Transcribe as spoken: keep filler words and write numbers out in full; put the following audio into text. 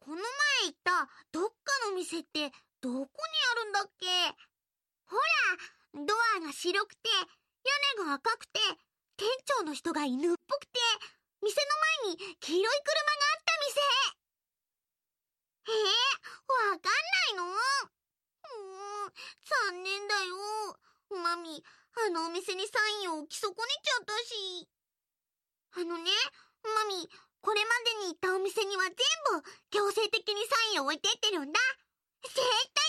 この前行ったどっかの店ってどこにあるんだっけ？ほら、ドアが白くて屋根が赤くて店長の人が犬っぽくて店の前に黄色い車があった店。えー、わかんないの？うーん、残念だよ。マミ、あのお店にサインを置き損ねちゃったし。あのね、マミ、これまでに行ったお店には全部強制的にサインを置いてってるんだ。絶対